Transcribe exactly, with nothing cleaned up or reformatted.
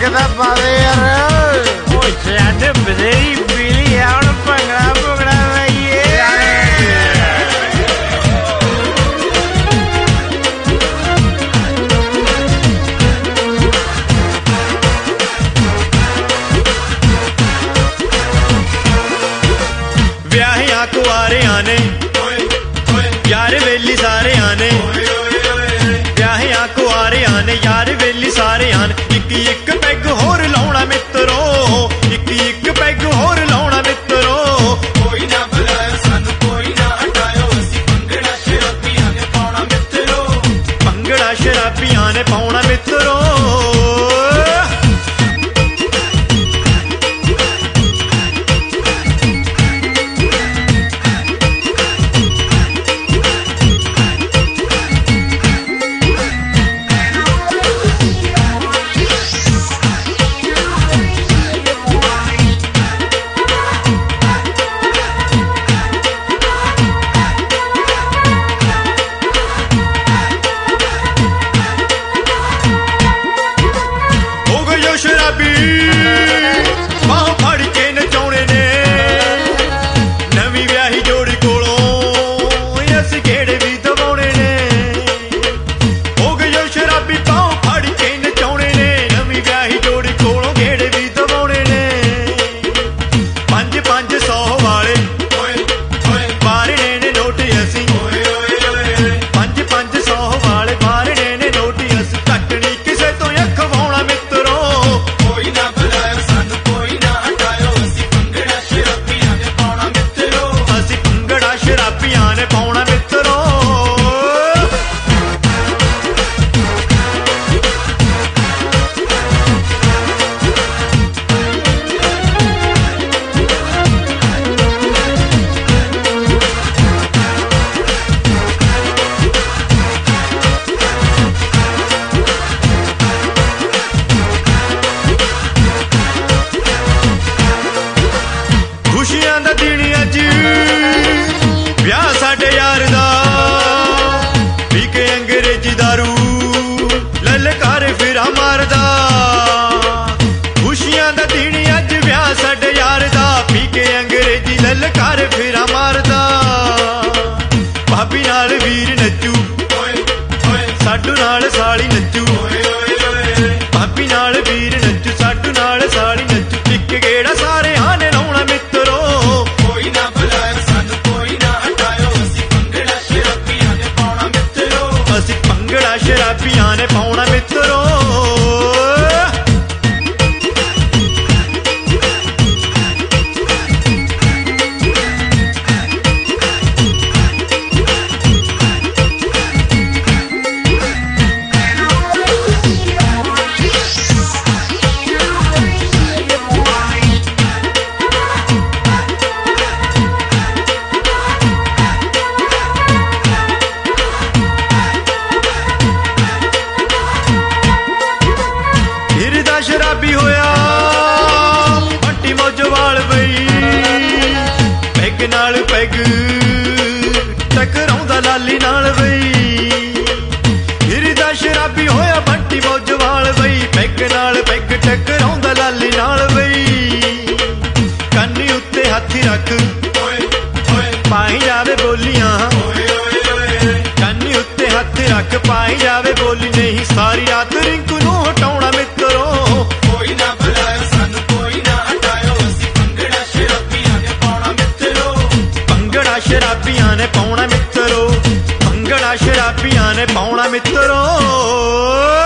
ਤਾਂ ਪਾਵੇ ਯਾਰ। ਉਹ ਛੱਡ ਬਥੇਰੀ ਪੀਲੀ ਆ ਹੁਣ ਭੰਗੜਾ ਭੁੰਗੜਾ ਲਾਈਏ। ਵਿਆਹਿਆਂ ਕੁਆਰਿਆਂ ਨੇ ਯਾਰ ਵੇਲੀ ਸਾਰਿਆਂ ਨੇ, ਵਿਆਹਿਆਂ ਕੁਆਰਿਆਂ ਨੇ ਯਾਰ ਵੇਲੀ ਸਾਰਿਆਂ ਨੇ। ਇੱਕ ਇੱਕ ਪੈਗ ਹੋਰ ਲਾਉਣਾ ਮਿੱਤਰੋ, ਇੱਕ ਇੱਕ ਪੈਗ ਹੋਰ ਲਾਉਣਾ ਮਿੱਤਰੋ। ਕੋਈ ਨਾ ਬੁਲਾਇਓ ਸਾਨੂੰ, ਕੋਈ ਨਾ ਹਟਾਇਓ, ਅਸੀਂ ਭੰਗੜਾ ਸ਼ਰਾਬੀਆਂ ਨੇ ਪਾਉਣਾ ਮਿੱਤਰੋ, ਭੰਗੜਾ ਸ਼ਰਾਬੀਆਂ ਨੇ ਪਾਉਣਾ ਮਿੱਤਰੋ। ਸ਼ਰਾਬੀ ਬਾਹ ਫੜ ਕੇ ਨਚਾਉਣੇ ਨੇ, ਨਵੀਂ ਵਿਆਹੀ ਜੋੜੀ ਕੋਲੋਂ ਅਸੀਂ ਗੇੜੇ ਵੀ ਦਵਾਉਣੇ ਨੇ। ਹੋ ਗਏ ਜੋ ਸ਼ਰਾਬੀ ਬਾਹ ਫੜ ਕੇ ਨਚਾਉਣੇ ਨੇ, ਨਵੀਂ ਵਿਆਹੀ ਜੋੜੀ ਕੋਲੋਂ ਗੇੜੇ ਵੀ ਦਵਾਉਣੇ ਨੇ। ਪੰਜ ਪੰਜ ਸੌ ਵਾਲੇ ਬਾਰਣੇ ਨੇ ਨੋਟ ਅਸੀਂ, ਪੰਜ ਪੰਜ ਸੌ ਵਾਲੇ ਬਾਰਣੇ ਨੇ ਨੋਟ ਅਸੀਂ। ਘੱਟਣੀ ਕਿਸੇ ਤੋਂ ਅਖਵਾਉਣਾ ਮਿੱਤਰੋ, ਸ਼ਰਾਬੀਆਂ ਨੇ ਪਾਉਣਾ ਮਿੱਤਰੋ। ਖੁਸ਼ੀਆਂ ਦਾ ਦਿਨ ਅੱਜ ਵਿਆਹ ਸਾਡੇ ਯਾਰ ਦਾ, ਪੀ ਕੇ ਅੰਗਰੇਜ਼ੀ ਦਾਰੂ ਲਲਕਾਰੇ ਫਿਰਾ ਮਾਰਦਾ। ਖੁਸ਼ੀਆਂ ਦਾ ਦਿਨ ਅੱਜ ਵਿਆਹ ਸਾਡੇ ਯਾਰ ਦਾ, ਪੀ ਕੇ ਅੰਗਰੇਜ਼ੀ ਲਲਕਾਰੇ ਫਿਰਾ ਮਾਰਦਾ। ਭਾਬੀ ਨਾਲ ਵੀਰ ਨੱਚੂ, ਸਾਡੂ ਨਾਲ ਸਾਲੀ ਨੱਚੂ, ਭਾਬੀ ਨਾਲ ਵੀਰ ਨੱਚੂ, ਸਾਡੂ ਨਾਲ ਸਾਲੀ ਨੱਚੂ। ਇੱਕ ਗੇੜਾ ਸਾਰਿਆਂ ਨੇ ਲਾਉਣਾ ਮਿੱਤਰੋ, ਕੋਈ ਨਾ ਬੁਲਾਇਓ ਸਾਨੂੰ, ਕੋਈ ਨਾ ਹਟਾਇਓ, ਅਸੀਂ ਭੰਗੜਾ ਸ਼ਰਾਬੀਆਂ ਨੇ ਪਾਉਣਾ ਮਿੱਤਰੋ, ਅਸੀਂ ਭੰਗੜਾ ਸ਼ਰਾਬੀਆਂ ਨੇ ਪਾਉਣਾ ਮਿੱਤਰੋ। ਸ਼ਰਾਬੀ ਹੋਇਆ ਬੰਟੀ ਮੌਜਵਾਲ ਬਈ, ਪੈਗ ਨਾਲ ਪੈਗ ਟਕਰਾਉਂਦਾ ਲਾਲੀ ਨਾਲ ਬਈ। ਹਿਰਦਾ ਸ਼ਰਾਬੀ ਹੋਇਆ ਬੰਟੀ ਮੌਜਵਾਲ ਬਈ, ਪੈਗ ਨਾਲ ਪੈਗ ਟਕਰਾਉਂਦਾ ਲਾਲੀ ਨਾਲ ਬਈ। ਕੰਨੀ ਉੱਤੇ ਹੱਥ ਰੱਖ ਪਾਈ ਜਾਵੇ ਬੋਲੀਆਂ, ਕੰਨੀ ਉੱਤੇ ਹੱਥ ਰੱਖ ਪਾਈ ਜਾਵੇ ਬੋਲੀ। ਨਹੀਂ ਸਾਰੀ ਰਾਤ ਰਿੰਕੂ ਨੂੰ ਹਟਾਉਣਾ ਮਿੱਤਰੋ, ਕੋਈ ਨਾ ਬੁਲਾਇਓ ਸਾਨੂੰ, ਕੋਈ ਨਾ ਹਟਾਇਓ, ਅਸੀਂ ਭੰਗੜਾ ਸ਼ਰਾਬੀਆਂ ਨੇ ਪਾਉਣਾ ਮਿੱਤਰੋ, ਭੰਗੜਾ ਸ਼ਰਾਬੀਆਂ ਨੇ ਪਾਉਣਾ ਮਿੱਤਰੋ, ਭੰਗੜਾ ਸ਼ਰਾਬੀਆਂ ਨੇ ਪਾਉਣਾ ਮਿੱਤਰੋ।